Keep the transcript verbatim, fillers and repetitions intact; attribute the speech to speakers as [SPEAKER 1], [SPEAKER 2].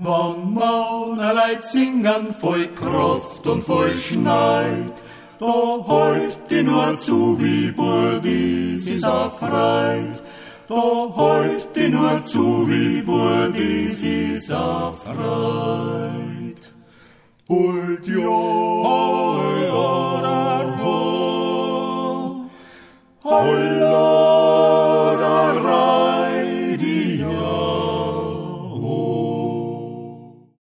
[SPEAKER 1] Wann Maunerleid singen voll Kraft und voll Schneid, da heult die nur zu, wie Burdi sie so freit. Da heult die nur zu, wie Burdi sie so freit. Heult ja, heult, heult, heult,